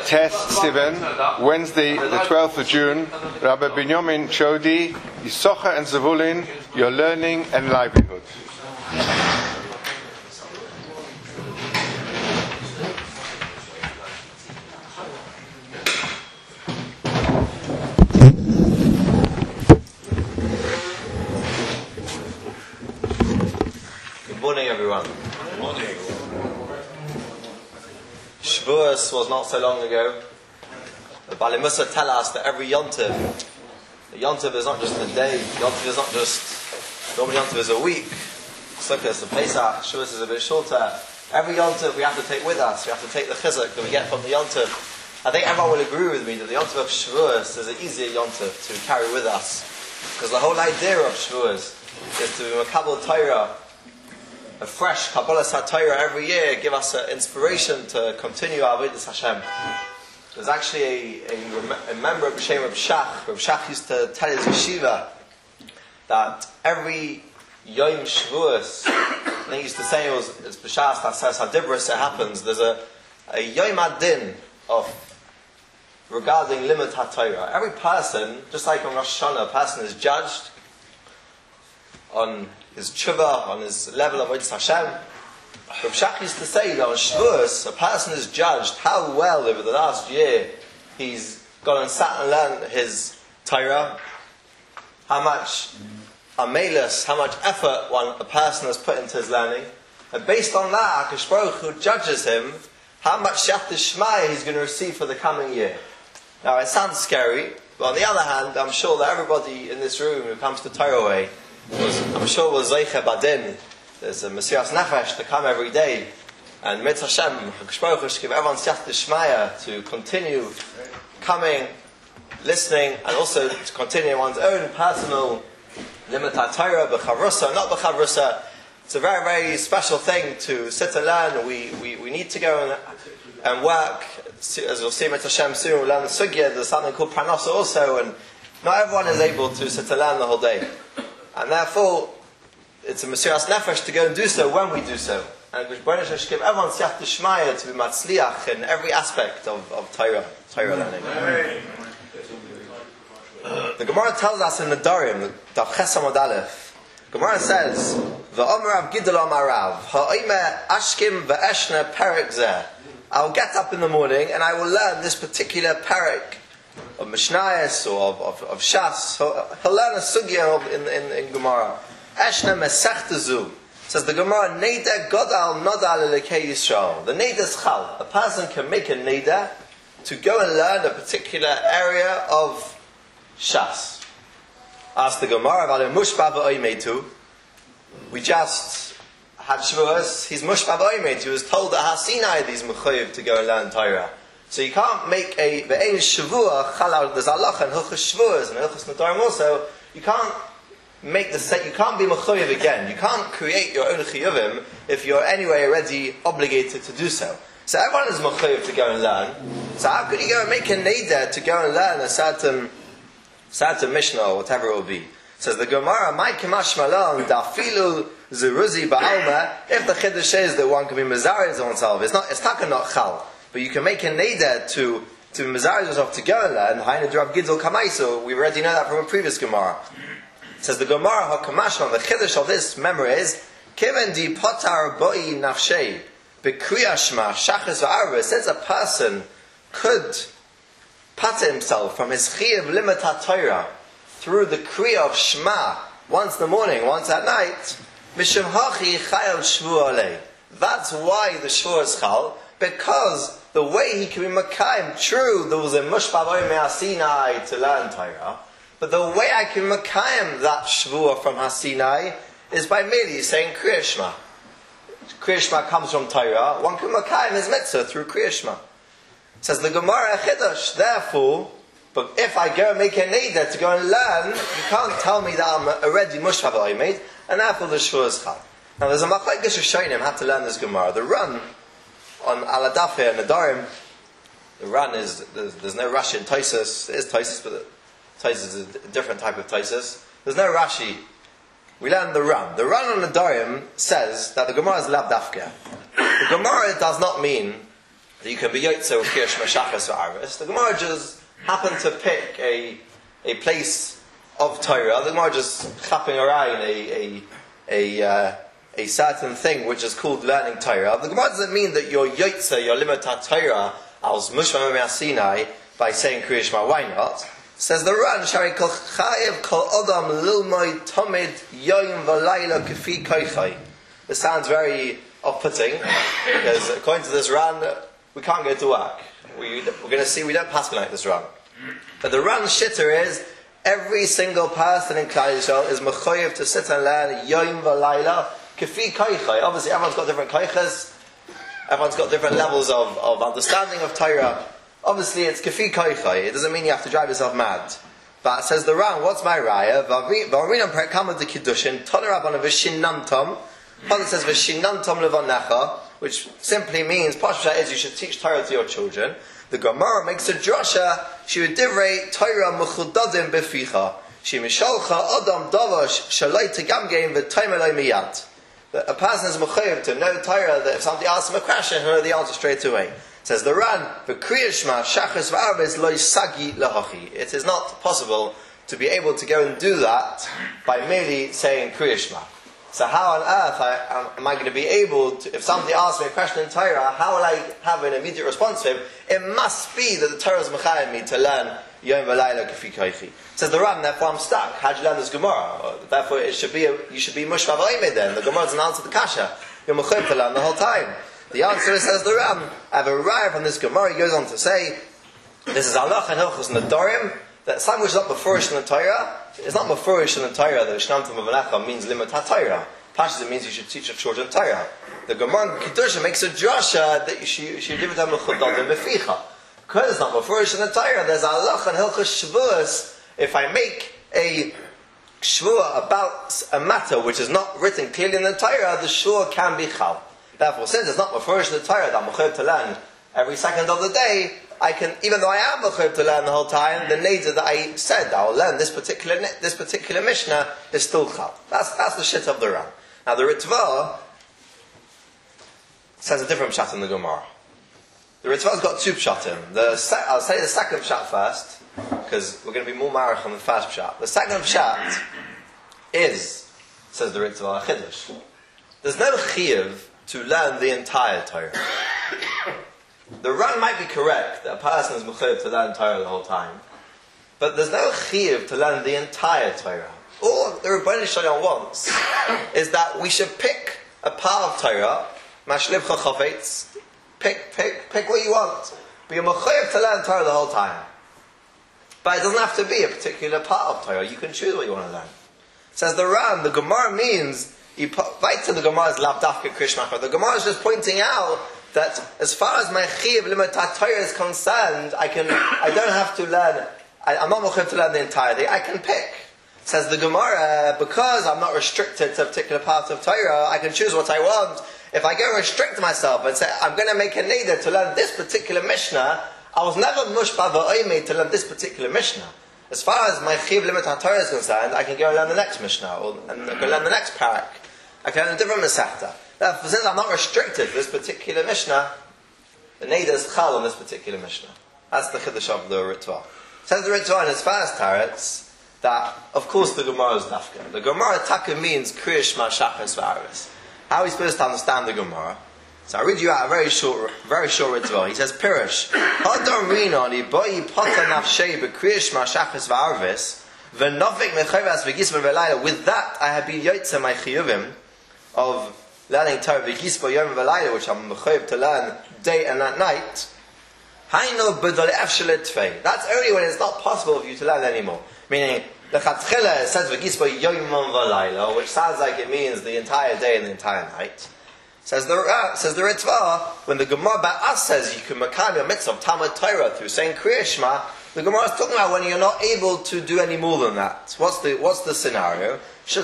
Test 7, Wednesday, the 12th of June. Rabbi Binyamin Chodi, Yisachar and Zavulun, your learning and livelihood. Good morning, everyone. Good morning. Shavuos was not so long ago. The Bali Musa tell us that every Yontiv, the Yontiv is not just a day, Yontiv is not just, normally Yontiv is a week, Sukkot and Pesach, Shavuos is a bit shorter. Every Yontiv we have to take with us, we have to take the chizuk that we get from the Yontiv. I think everyone will agree with me that the Yontiv of Shavuos is an easier Yontiv to carry with us. Because the whole idea of Shavuos is to be Makabel Torah, a fresh Kabbalah Torah every year, give us an inspiration to continue our Avodas Hashem. There's actually a member of B'Shem Reb Shach. Reb Shach used to tell his yeshiva that every Yom Shavuos, and he used to say it's B'Shas Tasas HaDibros, it happens, there's a Yom Adin of regarding Limud HaTorah. Every person, just like on Rosh Hashanah, a person is judged on his tshuva, on his level of Avodas Hashem. Reb Shach used to say that on Shavuos, a person is judged how well over the last year he's gone and sat and learned his Torah, how much amelus, how much effort a person has put into his learning, and based on that, HaKadosh Baruch Hu judges him how much Siyata Shmaya he's going to receive for the coming year. Now, it sounds scary, but on the other hand, I'm sure that everybody in this room who comes to Torah Way was Zeicha Badin. There's a Mesiras Nefesh to come every day, and Mitzvah Hashem, HaKadosh Baruch Hu should give everyone Siyata Shmaya to continue coming, listening, and also to continue one's own personal Limud HaTorah, B'chavrusa, not B'chavrusa. It's a very, very special thing to sit and learn. We need to go and work. As we'll see Mitzvah Hashem soon, we'll learn the Sugya. There's something called Parnasa also, and not everyone is able to sit and learn the whole day. And therefore, it's a Mesiras Nefesh to go and do so when we do so. And HaKadosh should give everyone Siyata Shmaya to be Matzliach in every aspect of Torah learning. The Gemara tells us in the Darim, Daf Ches Amud Aleph, Gemara says, V'omer Rav Gidol Amar Rav, Ha'omer Ashkim V'eshna Perek Zeh. I will get up in the morning and I will learn this particular Perek of Mishnayos or of Shas. He'll learn a sugya in Gemara. Eshna Mesechtazu. Says the Gemara, Neder Godal Nodal Elekei Yisrael. The Neder is Chal. A person can make a Neder to go and learn a particular area of Shas. Ask the Gemara, V'ale Mushba V'oimetu. We just had Shavuos. He's Mushba V'oimetu. He was told that Hasinai is Mechuyev to go and learn Torah. So you can't make a Ve'ein Shavua Chalal. There's Allah and Hilchos Shavuos and Hilchos Nedarim also. You can't make the set. You can't be Mechuyev again. You can't create your own Chiyuvim if you're anyway already obligated to do so. So everyone is Mechuyev to go and learn. So how could you go and make a Neder to go and learn a certain Mishnah or whatever it will be? Says the Gemara, "My kemash malon dafilu zeruzi ba'alma." If the chiddush is that one can be mezariz oneself, it's taka not chal, but you can make a neder to mezariz yourself to go and learn. Hainu Rav Gidol Kamaiso. We already know that from a previous Gemara. Says the Gemara, "Ha kemash malon." The chiddush of this memory is kiven di potar boi nafshei bekriyashma shachas va'arba. Since a person could pata himself from his chiyuv limud haTorah through the kriya of Shema, once in the morning, once at night, mishum hachi chayal shvu alei. That's why the shvu is chal, because the way he can be makayim, true, there was a mushba v'oy me'asinai to learn Torah, but the way I can makayim that shvu from Hasinai is by merely saying kriya Shema. Kriya Shema comes from Torah, one can makayim his mitzvah through kriya Shema. Says the Gemara Chidush, therefore, but if I go and make a neder to go and learn, you can't tell me that I'm already mushba v'oimed, and therefore the shvu is chal. Now there's a machlokes Rishonim how to learn this Gemara. The run on Aladaf here in the Darim, the run is there's no Rashi in Tosfos. There is Tosfos, but Tosfos is a different type of Tosfos. There's no Rashi. We learn the run. The run on the Darim says that the Gemara is lav dafka. The Gemara does not mean that you can be Yotze with Kriyash Shachas v'Arvis. The Gemara just happened to pick a place of Torah. The Gemara just chapping around a certain thing which is called learning Torah. The Gemara doesn't mean that you're Yotze, you're limited Torah as Mushma Sinai by saying Kriya Shema. Why not? Says the Ran, Shari kol chayev kol adam lilmoid tomid yoyim v'layla kefi koichai. This sounds very off-putting because according to this Ran, we can't go to work. We're going to see we don't pass like this Ran. But the Ran shitter is every single person in Klal Yisrael is mechoyev to sit and learn yoyim v'layla kefi koichai. Obviously, everyone's got different koichas. Everyone's got different levels of understanding of Torah. Obviously, it's kefi koichai. It doesn't mean you have to drive yourself mad. But says the Ran, what's my raya? V'arinam perkama de kiddushin toner rabbanan v'shinantam. Father says v'shinantam levanecha, which simply means pashut is you should teach Torah to your children. The Gemara makes a drasha. She would divrei Torah mechudadim beficha. She mishalcha adam davash shalai tegamgein v'taimelai miyad. That a person is mechayev to know Torah, that if somebody asks him a question, he'll know the answer straight away. Says the Ran, Kriya Shema Shachas v'Arvis lo sagi lahachi. It is not possible to be able to go and do that by merely saying Kriya Shema. So how on earth am I going to be able to, if somebody asks me a question in Torah, how will I have an immediate response to him? It must be that the Torah is mechayev me to learn Yom V'Layla Kefi Koichi. Says the Ran, therefore I'm stuck. How do you learn this Gemara? Therefore you should be Mushma V'Oimid then. The Gemara doesn't answer the Kasha. You're mechayev to learn the whole time. The answer is, says the Ram, I have a raya from this Gemara. He goes on to say, this is Halach and Hilchos Nedarim, that something which is not Mefurish in the Torah, it's not Mefurish in the Torah that Shnamtim V'V'Necha means limit HaTorah. Pashas, it means you should teach your children Torah. The Gemara in Kedusha makes a drasha that you should give it to them L'chudadim Beficha. Because it's not Mefurish in the Torah, there's Halach and Hilchos Shavuos. If I make a Shvua about a matter which is not written clearly in the Torah, the Shvua can be Chal. Therefore, since it's not Mefurish in the Torah that I'm mechayev to learn every second of the day, I can, even though I am mechayev to learn the whole time, the neder that I said I will learn this particular Mishnah is still chal. That's the shit of the Ran. Now the Ritva says a different pshat in the Gemara. The Ritva's got two pshatim. I'll say the second pshat first, because we're going to be more marach on the first pshat. The second pshat is, says the Ritva, a chiddush. There's no chiyuv to learn the entire Torah. The Ran might be correct that a person is mechayev to learn Torah the whole time, but there's no chiyuv to learn the entire Torah. All the Rebbeinu Shalom wants is that we should pick a part of Torah, mashlivcha chafetz, pick what you want, but you're mechayev to learn Torah the whole time. But it doesn't have to be a particular part of Torah. You can choose what you want to learn. Says the Ran, the Gemara means right to the Gemara is lavdafka krishmach. The Gemara is just pointing out that as far as my chiv limitat Torah is concerned, I don't have to learn. I'm not mechayev to learn the entire day. I can pick. Says the Gemara, because I'm not restricted to a particular part of Torah, I can choose what I want. If I go restrict myself and say I'm going to make a neder to learn this particular Mishnah, I was never mushba v'oimid to learn this particular Mishnah. As far as my chiv limitat Torah is concerned, I can go and learn the next Mishnah and go learn the next parak. I can learn a different Masechta. Therefore, since I'm not restricted to this particular Mishnah, the neder is chal on this particular Mishnah. That's the chiddush of the Ritva. Says the Ritva in his first taretz that, of course, the Gemara is dafka. The Gemara taka means Kriya Shema Shachas v'Arvis. How are we supposed to understand the Gemara? So I read you out a very short Ritva. He says, Pirush, Hadam Rina li boi pota nafshei b'Kriya Shema Shachas v'Arvis v'novik mechayvas v'gisma v'layla. With that, I have been yotze my chiyuvim of learning Torah v'gisma yom v'layla, which I'm mechayev to learn day and at night. Hainu b'dol efshelet tvei. That's only when it's not possible for you to learn anymore. Meaning, the Chatchila says v'gisma yom v'layla, which sounds like it means the entire day and the entire night. Says the Ritva, when the Gemara Ba'as says you can makam your mitzvah of Talmud Torah through saying Kriya Shema, the Gemara is talking about when you're not able to do any more than that. What's the scenario?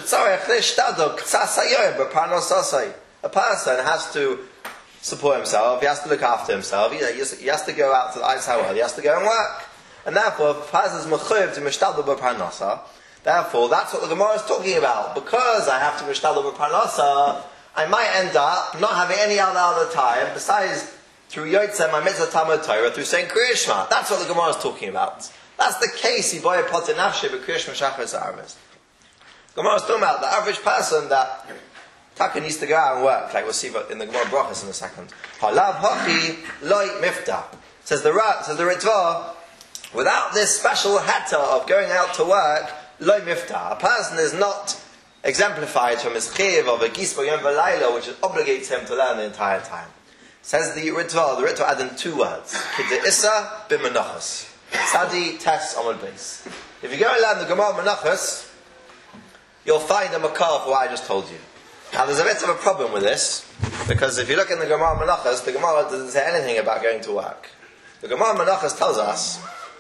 A person has to support himself, he has to look after himself, he has to go out to the Eis HaOhel, he has to go and work. And therefore, if a person is mechuyev to mishtadel b'parnasa, therefore that's what the Gemara is talking about. Because I have to mishtadel b'parnasa, I might end up not having any other time besides through Yotzei my mitzvah Talmud Torah, through saying Kriya Shema. That's what the Gemara is talking about. That's the case. Yiboya Potin Nafshe b'Kriya Shema Shachris Aramis. Gemara is talking about the average person that Taka needs to go out and work, like we'll see in the Gemara Brachas in a second. Halav Hachi Loi Mifta. Says the Ritva, without this special heta of going out to work, Loi Mifta. A person is not exemplified from his chiv of a Gisba Yom V'Layla, which obligates him to learn the entire time. Says the Ritva add in two words. Kidde Issa B'Menachas. Sadi Tes Amud Beis. If you go and learn the Gemara Menachas, you'll find a makar for what I just told you. Now there's a bit of a problem with this, because if you look in the Gemara Menachas, the Gemara doesn't say anything about going to work. The Gemara Menachas tells us,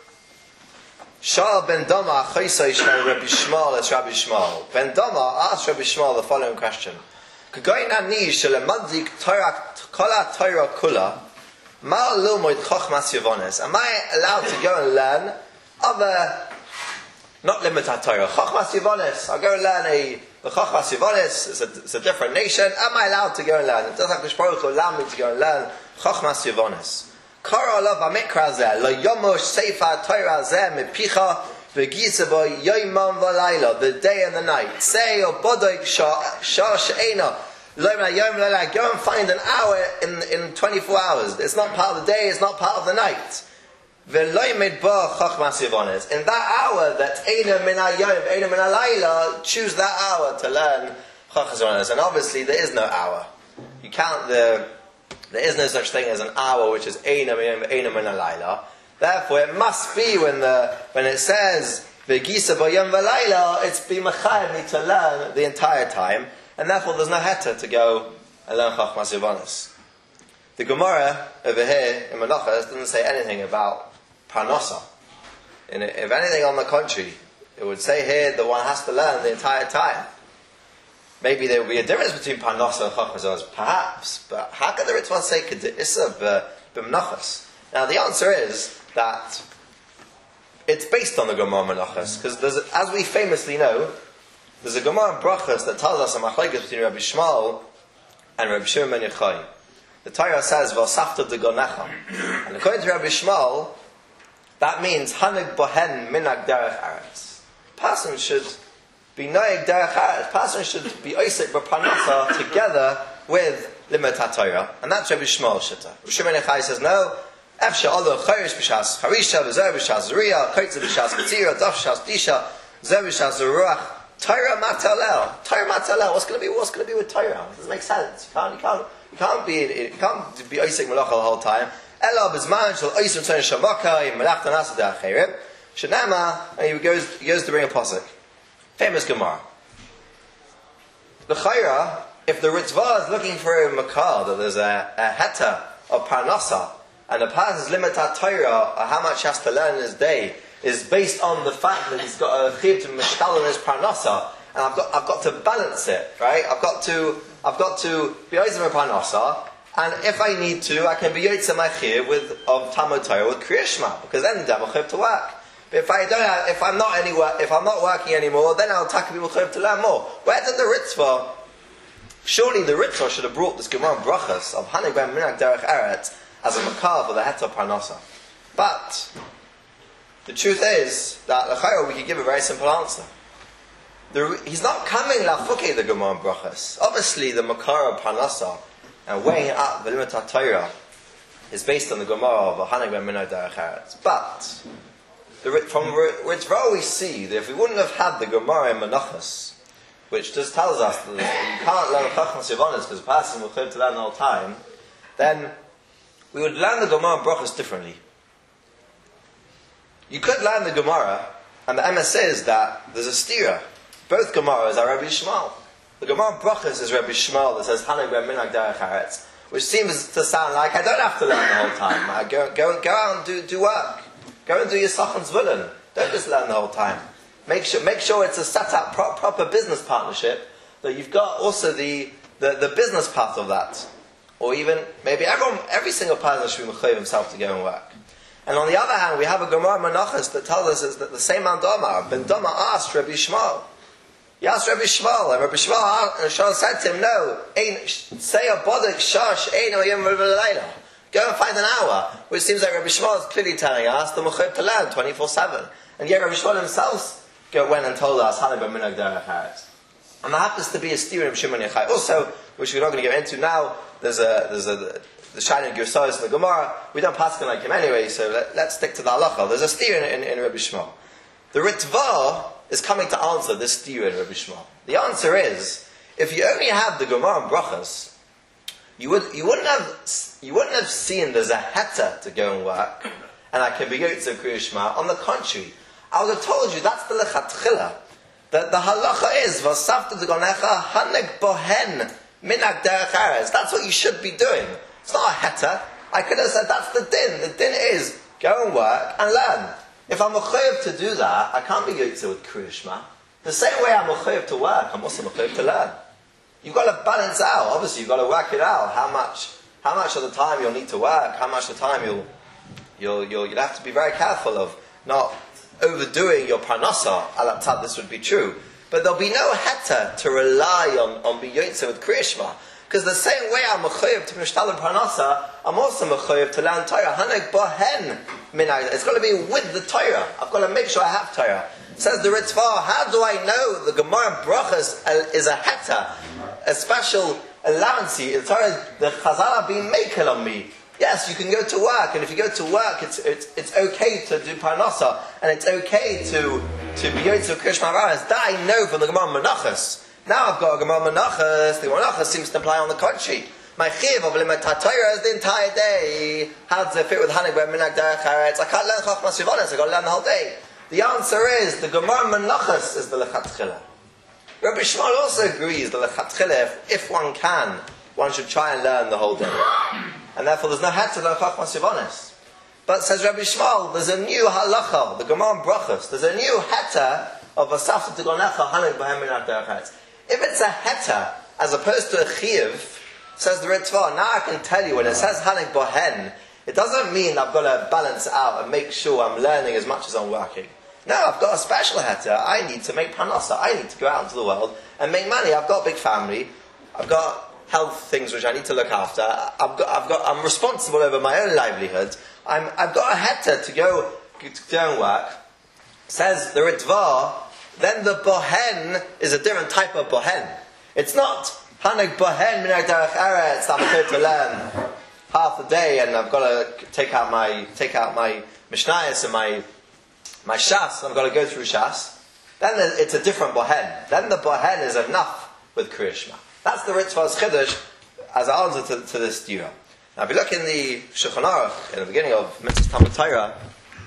Sha'al ben Dama Chaysai Shal Rabbi Shmuel es Rabbi Shmuel. Ben Dama asked Rabbi Shmuel the following question: K'goyin ani shelemadzik Torah kola Torah kula mal lilmoid chochmas yavones. Am I allowed to go and learn other, not limited Torah, chochmas yavones? I'll go and learn the chochmas yavones. It's a different nation. Am I allowed to go and learn? It doesn't have to allow me to go and learn chochmas yavones. Kara olav amikra zeh lo yomosh sefer Torah zeh mipicha v'gisa bo yoimam v'layla, the day and the night. Say or bodoik shah she'ena lo yom v'layla. Go and find an hour in 24 hours. It's not part of the day. It's not part of the night. V'lo mid bo chochmas yivones. In that hour, that eina min hayom, eina min halayla, choose that hour to learn chochmas yivones. And obviously, there is no hour. You count there is no such thing as an hour which is Eina min halayla. Therefore, it must be when it says V'gisa b'yom v'layla, it's be mechayim me to learn the entire time, and therefore there's no heta to go and learn Chachmas Yavanis. The Gemara over here in Menachos doesn't say anything about Parnasa. If anything, on the contrary, it would say here that one has to learn the entire time. Maybe there would be a difference between Parnasa and Chachmas Yavanis, perhaps, but how could the Ritva say Kedissa b'Menachos? Now the answer is that it's based on the Gemara Menachos, because as we famously know, there's a Gemara Brachos that tells us a machlokes between Rabbi Shmuel and Rabbi Shimon ben Yochai. The Torah says V'asafta degonecha, and according to Rabbi Shmuel, that means Hanig bohen minag derech aretz. Person should be noeg derech aretz. Person should be oisik b'parnasa together with limit HaTorah, and that's Rabbi Shmuel's shitta. Rabbi Shimon ben Yochai says no. Efsha Allah chayrish b'shas charisha v'zer b'shas zuriya kaitz b'shas katzira daf b'shas disha zer b'shas zeruach Torah matalel. Torah matalel. What's going to be with Torah? It doesn't make sense. You can't be oisik malacha the whole time. Ela b'zman shel oisim tzon shavaka im malach tanasa da'achirim shenama, and he goes to bring a pasuk. Famous Gemara. The chayra, if the Ritva is looking for a makar, that there's a heta of parnasa, and the person's limited Torah, or how much he has to learn in his day, is based on the fact that he's got a chiv to mishtal in his parnasa, and I've got to balance it, right? I've got to be oizim parnasa, and if I need to, I can be yotzei my chiv of Talmud Torah with Kriya Shema, because then I'm a chiv to work. But if I'm not working anymore, then I'll take people chiv to learn more. Where did the Ritva? Surely the Ritva should have brought this Gemara Brachas of Hanig ben Minag Derech Eretz as a makar for the heta parnasa. But the truth is that l'chayra we could give a very simple answer. He's not coming lafuke the Gemara Brachas. Obviously, the makar of parnasa and weighing up the limit of Torah is based on the Gemara of Hanig ben Minag Derech Eretz. But from Ritva we see that if we wouldn't have had the Gemara in Menachos, which just tells us that you can't learn Chachmas Yavanis because a person will live to learn the whole time, then we would learn the Gemara Brachos differently. You could learn the Gemara, and the MS says that there's a stira. Both Gemaras are Rabbi Shmuel. The Gemara Brachos is Rabbi Shmuel that says Hanig ben Minag Derech Eretz, which seems to sound like I don't have to learn the whole time. I go out and do work. Go and do your Sach and Zvulun. Don't just learn the whole time. Make sure it's a set up proper business partnership, that you've got also the business part of that. Or even, maybe every single person should be mechayiv himself to go and work. And on the other hand, we have a Gemara Menachos that tells us is that the same man Dama, Ben Dama asked Rabbi Shmuel. He asked Rabbi Shmuel, and Rabbi Shmuel said to him, no, say a bodik shash, Go and find an hour, which seems like Rabbi Shmuel is clearly telling us the mechuyev to learn 24/7. And yet Rabbi Shmuel himself went and told us Haneg b'minhag derech eretz. And there happens to be a steer in Shimon Yochai. Also, which we're not going to get into now, there's the Shining Girsais in the Gemara. We don't pass him like him anyway, so let's stick to the halacha. There's a steer in Rabbi Shmuel. The Ritva is coming to answer this steer in Rabbi Shmuel. The answer is, if you only have the Gemara and Brachas, you wouldn't have seen there's a heta to go and work, and I can be Yotze Kriya Shema. On the contrary, I would have told you that's the lechatchila. That the halacha is Vasafta D'Gonecha Haneg Bohen Minag Derech Eretz. That's what you should be doing. It's not a heta. I could have said that's the din. The din is go and work and learn. If I'm mechuyev to do that, I can't be Yotze with Kriya Shema. The same way I'm mechuyev to work, I'm also mechuyev to learn. You've got to balance out. Obviously, you've got to work it out. How much of the time you'll need to work? How much of the time you'll have to be very careful of not overdoing your parnasa. Al Tzad, this would be true, but there'll be no heta to rely on be Yotze with Kriya Shema. Because the same way I'm mechuyev to mishtal and parnasa, I'm also mechuyev to learn Torah. Haneg bohen minag. It's got to be with the Torah. I've got to make sure I have Torah. Says the Ritva, how do I know the Gemara Brachas is a heta, a special allowance? The Torah, the Chazal have been making on me. Yes, you can go to work, and if you go to work, it's okay to do parnasa, and it's okay to be Yotze Kriya Shema. That I know from the Gemara Menachos. Now I've got a Gemara Menachos. The Gemara Menachos seems to imply on the contrary. My chiv of limit Torah is the entire day. How does it fit with Haneg b'minhag derech eretz? I can't learn Chachmas Yivonis. I got to learn the whole day. The answer is the Gemara Menachos is the lechatchila. Rabbi Shmuel also agrees the lechatchila, if one can, one should try and learn the whole day. And therefore there's no heta to learn Chachmas Yivonis. But says Rabbi Shmuel, there's a new halacha, the Gemara Brachos, there's a new heta of Vasafta D'Gonecha Haneg Bohen Minhag Derech Eretz. If it's a heta, as opposed to a chiyuv, says the Ritva, now I can tell you, when it says Haneg Bohen, it doesn't mean I've got to balance it out and make sure I'm learning as much as I'm working. No, I've got a special heta. I need to make parnasa. I need to go out into the world and make money. I've got a big family. I've got health things which I need to look after. I'm responsible over my own livelihood. I've got a heta to go and work. Says the Ritva, then the bohen is a different type of bohen. It's not Haneg bohen minhag derech eretz. I'm going to learn half the day, and I've got to take out my mishnayos and my shas. I've got to go through shas. Then it's a different bohen. Then the bohen is enough with Kriya Shema. That's the Ritzvah's chiddush as an answer to this dira. Now, if you look in the Shulchan Aruch in the beginning of Mitzvah Talmud Torah,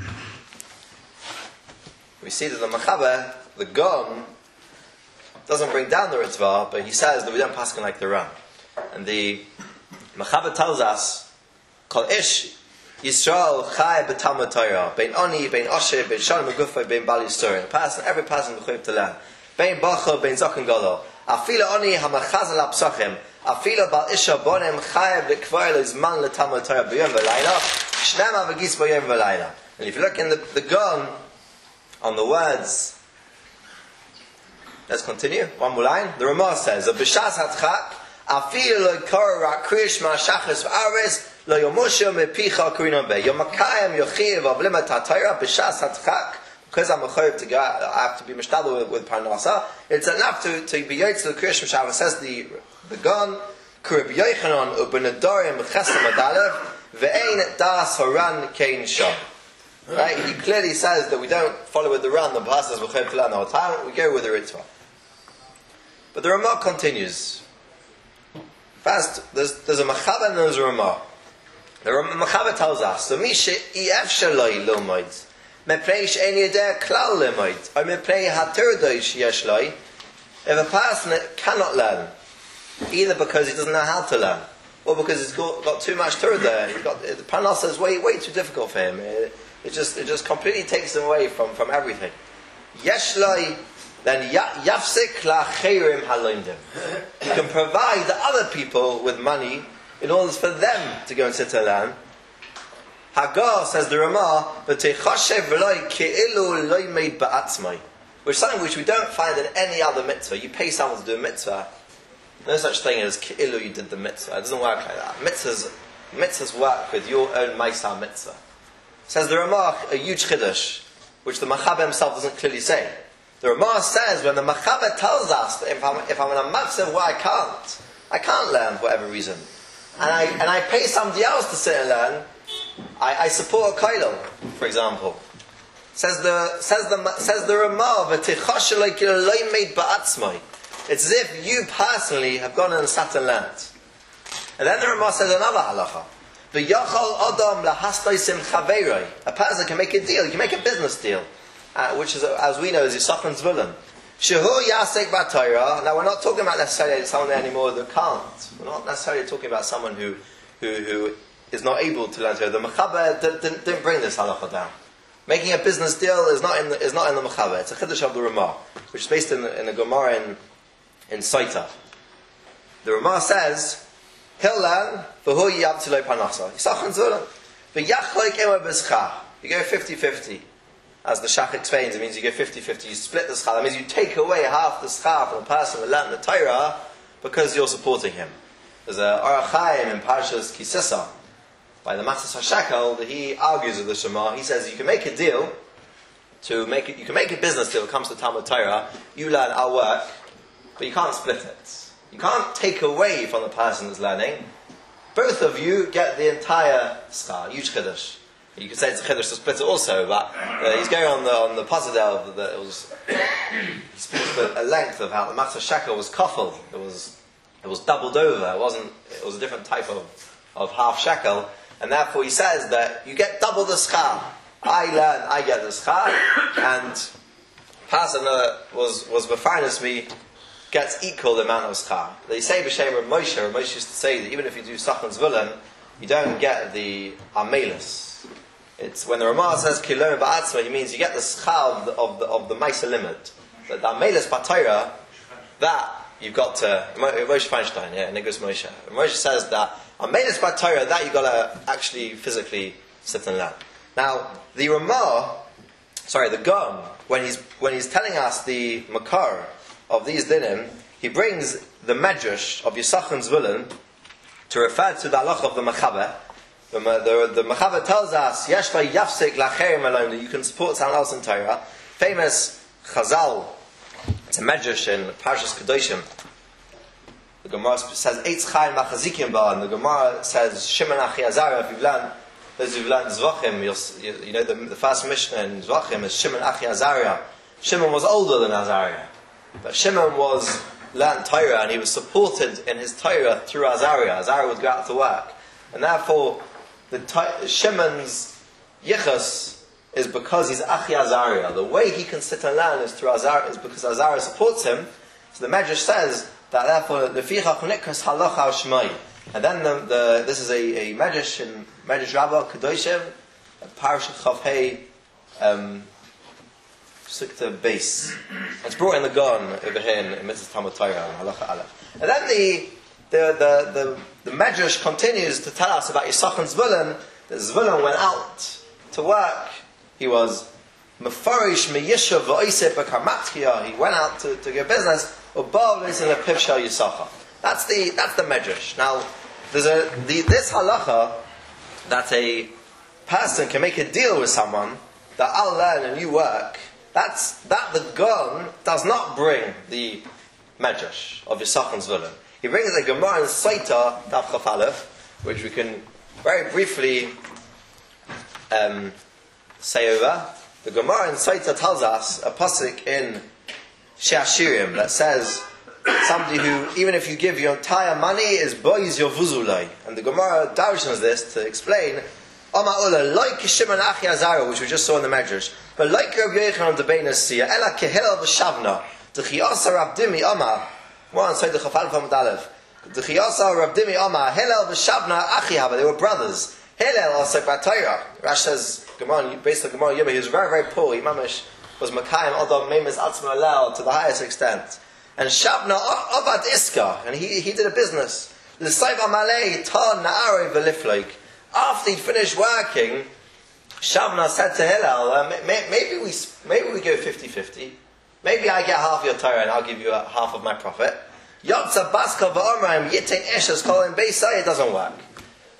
we see that the Machaber, the Gon, doesn't bring down the Ritzvah, but he says that we don't pass like the Ram. And the Machaber tells us, Kol ish Yisrael chai b'Talmud Torah, bein oni, bein osher, bein shalom megufay, bein bal yisrael. Every person mechuyev to learn. Bein bacha, bein zaken galo. Afilo oni hamachaz al psachim. Afilo bal isha bonem chai b'kvar lezman leTalmud Torah b'yom v'layla. Shnema v'gis b'yom v'layla. And if you look in the Gon, on the words, let's continue. One more line. The Ramah says, "B'shas hatchak, afil lo korah kriya shema shachris v'aris lo yomosha mepicha kurinon be yomakayim yochiv avlimat hatayra b'shas hatchak." Because I'm a chayiv to go, I have to be mishtadel with parnasa. It's enough to be yotze to the kriya shema. Says the Gon, Kurib Yochanan u'benadarim chesam adalev ve'ein das haran kein sham. Right? He clearly says that we don't follow with the Ran, the passages we're to learn all the time, we go with the Ritva. But the Ramah continues. First, there's a Machaber and there's a Ramah. The Machaber tells us, the Misha Ef Shaloi Lomoid, Mepreish Ein Yedeh Klal Lomoid, or Meprei Haturdoish Yesh Loi, if a person cannot learn, either because he doesn't know how to learn, or because he's got too much Torah there, the Parnasa is way too difficult for him. It just completely takes him away from everything. Yeshloi, then yafsik la cheirim haloindim. You can provide other people with money in order for them to go and sit and learn. Hagar, says the Ramah, v'teichashev v'loi ke'ilu loi meid ba'atzmai, which is something which we don't find in any other mitzvah. You pay someone to do a mitzvah. No such thing as ke'ilu you did the mitzvah. It doesn't work like that. Mitzvahs mitzvahs work with your own Maisa mitzvah. Says the Ramah, a huge chiddush, which the Machaber himself doesn't clearly say. The Ramah says when the Machaber tells us that if I'm in a matzav where I can't learn for whatever reason, and I pay somebody else to sit and learn, I support a koilel, for example. Says the Ramah, it's as if you personally have gone and sat and learned. And then the Ramah says another halacha. A person can make a deal, he can make a business deal, which is, as we know, is Yisachar Zvulun. Now we're not talking about necessarily someone there anymore that can't. We're not necessarily talking about someone who is not able to learn Torah. The Mechaber didn't bring this halacha down. Making a business deal is not in the Mechaber. It's a chiddush of the Ramah, which is based in the Gemara in Saita. The Ramah says he'll learn v'hu yabtziloi panasa. Yisachar Zvulun. V'yachloik ema b'schar. You go 50-50. As the Shach explains, it means you go 50-50, you split the schar. That means you take away half the schar from the person who learned the Torah because you're supporting him. There's a Orach Chaim in Parshas Kisisa by the Matzos HaShekel that he argues with the Shema. He says you can make a deal you can make a business deal when it comes to Talmud Torah. You learn, I'll work, but you can't split it. You can't take away from the person who's learning. Both of you get the entire schar, huge chiddush. You could say it's a chiddush to split it also, but he's going on the Pasadel that it was. He speaks at length of how the Matzah Shekel was kafel. It was doubled over. It was a different type of half shekel, and therefore he says that you get double the schar. I learn, I get the schar, and person was befarnes me gets equal the amount of schar. They say b'shem Rav Moshe. Rav Moshe used to say that even if you do Yisachar Zvulun, you don't get the amelus. It's when the Ramah says kilom ba'atzma, he means you get the schar of the Maisa limit. The amelus b'Torah, that you've got to Moshe Feinstein, Negus Moshe. Moshe says that amelus b'Torah, that you've got to actually physically sit and learn. Now the Gaon, when he's telling us the makar of these dinim, he brings the medrash of Yisachar Zvulun to refer to the halacha of the Mechaber. The Mechaber tells us Yesh la yafsik lacherim alone, that you can support someone else in Torah. Famous Chazal, it's a medrash in Parshas Kedoshim. The Gemara says Eitz Chaim Machazikim Ba, and the Gemara says Shimon Achi Azariah. If you've learned Zvachim, you know the first Mishnah in Zvachim is Shimon Achi Azariah. Shimon was older than Azariah, but Shimon learned Torah and he was supported in his Torah through Azariah. Azariah would go out to work, and therefore Shimon's yichus is because he's Achi Azariah. The way he can sit and learn is through Azariah, is because Azariah supports him. So the Medrash says that therefore the Ficha Chonikas Halacha al Shmai. And then this is a Medrash in Medrash Rabbah Kedoshim, Parashat Chavhei Sukta Beis. It's brought in the Gaon over here in Mitzvah Talmud Torah and Halacha Aleph. And then the Medrash continues to tell us about Yisachar Zvulun. That Zvulun went out to work. He was Mefarish Meyishav V'Oiseh B'Karmatchiyah. He went out to get business. Ubav in a Pivshal Yisachar. That's the Medrash. Now, there's this halacha that a person can make a deal with someone that I'll learn and you work. That the Gaon does not bring the Medrash of Yisachar Zvulun. He brings a Gemara in Saita Daf Chaf Aleph, which we can very briefly say over. The Gemara in Saita tells us a pasuk in She'ashirim that says somebody who, even if you give your entire money, is boys your vuzulai. And the Gemara darshans this to explain like Shimon Achi Azariah, which we just saw in the Medrash, but like Rav Yochanan the Bein Asiya, Ela Kehilel v'Shavna, D'chiyasa Rav Dimi Amar. One say the Chafal from Aleph. D'chiyasa Rav Dimi Amar, Hillel v'Shavna Achi Haba. They were brothers. Hillel also by Torah. Rash says Gemara, based on Gemara Yibah, he was very, very poor. He mamish was Makayim Adam Memes Atzma Alel to the highest extent. And Shavna Avad Iska, and he did a business. L'sayva Malay Tan Na'arei V'Lifloik. After he'd finished working, Shavna said to Hillel, maybe we go 50-50. Maybe I get half your Torah and I'll give you half of my profit. Yotza Baska V'Omraim Yitin Eshes Kolin Beisai. It doesn't work.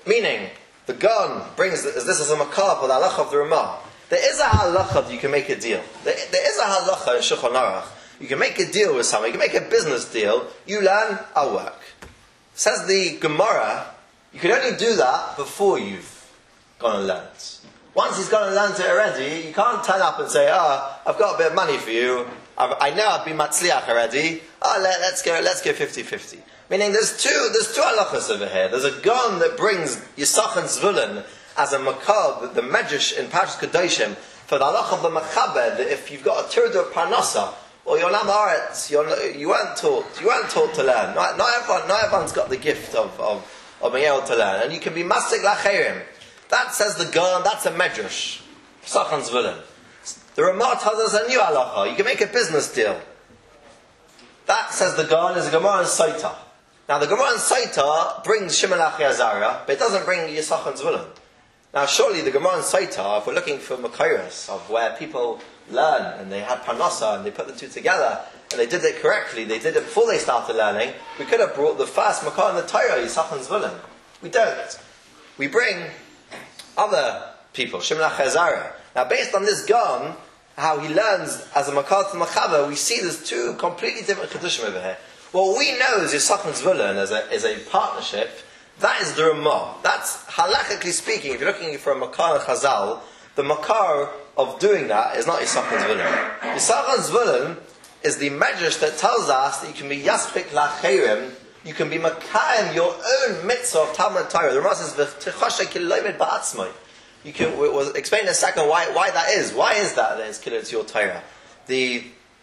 Meaning, the Gon brings this as a makar for the halacha of the Ramah. There is a halacha that you can make a deal. There is a halacha in Shulchan Aruch. You can make a deal with someone. You can make a business deal. You learn, I'll work. Says the Gemara, you can only do that before you've gone and learned. Once he's gone and learned it already, you can't turn up and say, I've got a bit of money for you. I know I've been matzliach already. Let's go 50-50. Meaning there's two halachas over here. There's a gon that brings Yisach and Zvulun as a makar, the medrash in Parshas Kedoshim, for the halacha of the mechaber, that if you've got a tirud parnasa, or your lam haaretz, you weren't taught to learn. Not everyone's got the gift of being able to learn. And you can be masik lacherim. That says the gon, that's a medrash. Yisach and Zvulun. The Ramah tells us a new halacha. You can make a business deal. That, says the Gon, is a Gemara and Saita. Now, the Gemara and Saita brings Shimon Achiyazara, but it doesn't bring Yisach and Zvulun. Now, surely the Gemara and Saita, if we're looking for Makairos, of where people learn, and they had Parnasa, and they put the two together, and they did it correctly, they did it before they started learning, we could have brought the first Makar in the Torah, Yisach and Zvulun. We don't. We bring other people, Shimon Achiyazara. Now, based on this Gon, how he learns as a makar to machava, we see there's two completely different chedushim over here. What we know is Yisach and Zvulun as a partnership. That is the Ramah. That's halachically speaking. If you're looking for a makar and chazal, the makar of doing that is not Yisach and Zvulun. Yisach and Zvulun is the medrash that tells us that you can be yaspik lacherim. You can be makayim your own mitzvah of Talmud Torah. The Ramah says v'tichashay kilomed ba'atzmai. We'll explain in a second why that is. Why is that it's killer to your Torah? The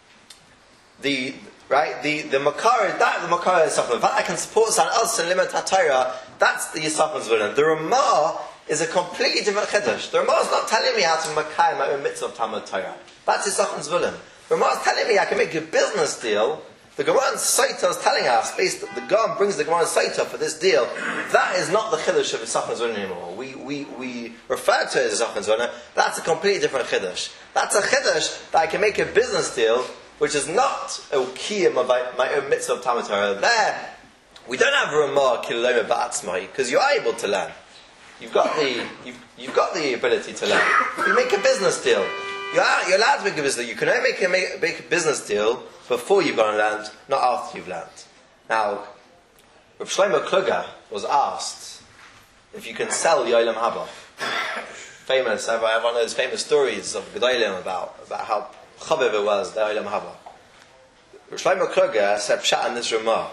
makar is that, the makar is something. In fact, I can support someone else and limit Torah. That's the Yisach and Zvulun. The Ramah is a completely different chiddush. The Ramah is not telling me how to makay my own mitzvah of Talmud Torah. That's Yisach and Zvulun. The Ramah is telling me I can make a business deal. The Gemara and Saita is telling us, the Gam brings the Gemara and Saita for this deal. That is not the chiddush of Yisach and Zvulun anymore. We refer to it as Yisach and Zvulun. That's a completely different chiddush. That's a chiddush that I can make a business deal, which is not a kiyum of my own mitzvah of Talmud Torah. There, we don't have a Ramah kilolema ba'atzmai, because you are able to learn. You've got the ability to learn. You make a business deal. You're allowed to make a business deal. You can only make a business deal before you've gone and learned, not after you've learned. Now, Rav Shlomo Kluger was asked if you can sell Yolam Haba. Famous, everyone knows famous stories of Gedolim about how chaviv it was, the Yolam Haba. Rav Shlomo Kluger said pshat in this Ramah.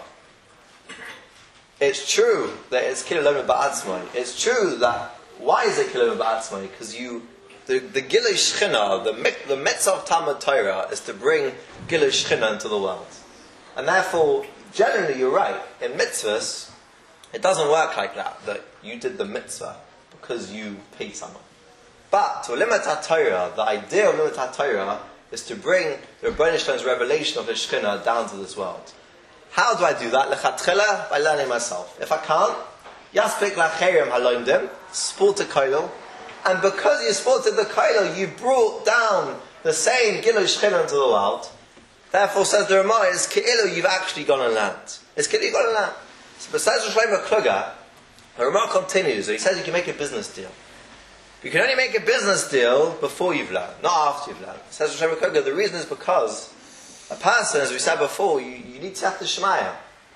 It's true that it's kilolema ba'atzmai. It's true that, why is it kilolema ba'atzmai? Because the Gilui Shechina, the mitzvah of Talmud Torah is to bring Gilui Shechina into the world. And therefore, generally you're right, in mitzvahs, it doesn't work like that you did the mitzvah because you paid someone. But to limit Torah, the idea of limit Torah is to bring the Rebbeinu Shalom's revelation of His Shechina down to this world. How do I do that? Lechatchila, by learning myself. If I can't, yaspik lacherim halomdim, sport a koilel. And because you sported the koilel, you brought down the same Gilui Shechina into the world. Therefore, says the Ramah, it's Ke'ilu you've actually gone and learned. It's Ke'ilu you've gone and learned. So besides Rav Shlomo Kluger, the Ramah continues. He says you can make a business deal. You can only make a business deal before you've learned, not after you've learned. Says Rav Shlomo Kluger, the reason is because a person, as we said before, you need Siyata Shmaya.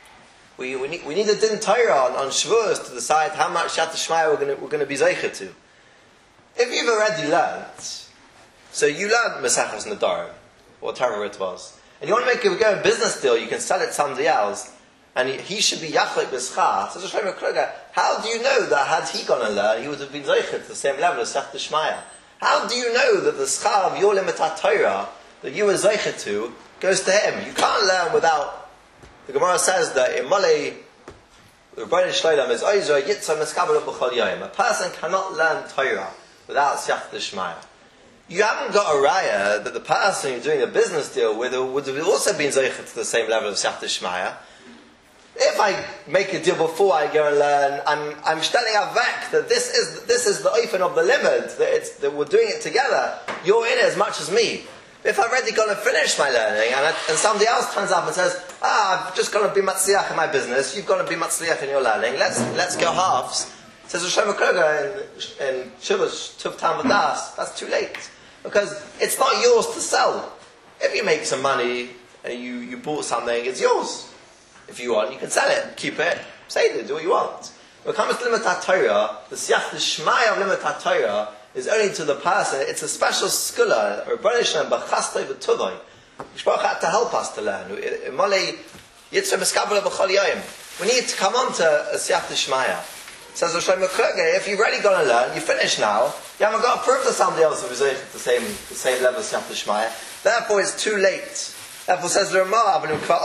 We need a din Torah on Shavuos to decide how much Siyata Shmaya we're going to be zeicher to. If you've already learned, so you learned Mesachos Nedarim, whatever it was, and you want to go a business deal, you can sell it to somebody else, and he should be Yachlik B'schar. So Shlomo Kluger, how do you know that had he gone and learned, he would have been zeicher to the same level as Siyata Shmaya? How do you know that the schar of your limitat Torah that you were zeicher to goes to him? You can't learn without. The Gemara says that Imale, the Rebbeinu Shalom is Oizra Yitzah Meskabel B'chol Yom. A person cannot learn Torah without Siyata Shmaya. You haven't got a raya that the person you're doing a business deal with would have also been zeicher to the same level of Siyata Shmaya. If I make a deal before I go and learn, I'm stelling avek that this is the oifen of the limit, that we're doing it together. You're in it as much as me. If I've already gone and finished my learning, and somebody else turns up and says, I've just gone to be matzliach in my business, you've gone to be matzliach in your learning, let's go halves. Says Rosh Hashanah in Shuvah Tuv Tam V'das, that's too late. Because it's not yours to sell. If you make some money and you bought something, it's yours. If you want, you can sell it, keep it, say it, do what you want. When it comes to Limit HaTorah, the Siyach D'Shmaya of Limit HaTorah is only to the person. It's a special skula, or B'nai B'chastoi V'tuvoi. Yishbarach had to help us to learn. We need to come on to a Siyach D'Shmaya. Says Rosh Hashanah, if you're really going to learn, you finish now. You haven't got to prove to somebody else who's at the same level of Siyach D'Shmaya. Therefore, it's too late. Therefore, says the Ramah,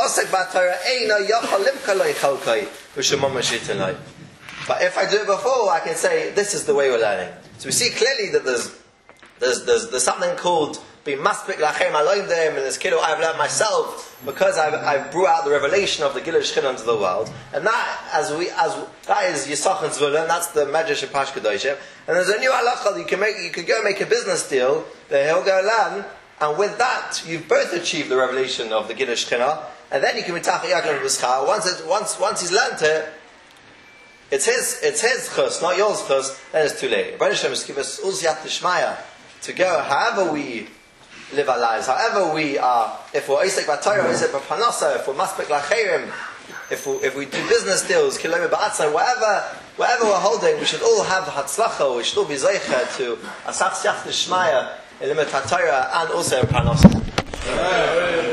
but if I do it before, I can say this is the way we're learning. So we see clearly that there's something called being maspik lachem aloim them, and this kiddo I've learned myself because I brought out the revelation of the Gilui Shechina into the world, and that that is Yisach and Zvulun. That's the Medrash of Pash Kedoshim. And there's a new halacha you can go make a business deal that he'll go learn, and with that you've both achieved the revelation of the Gilui Shechina, and then you can be Tachah Yaakov B'schar. Once he's learned it. It's his chus, not yours chus, then it's too late. Rebbeinu Shem must give us Siyach D'Shmaya to go however we live our lives, however we are, if we're Osek B'Torah, Osek B'Panasa, if we're Maspik L'Acheirim, if we do business deals, Kilomim Ba'atzah, wherever we're holding, we should all have Hatzlacha, we should all be Zeicha to Asach Siyach D'Shmaya, in Limit HaTorah, and also in Panasa.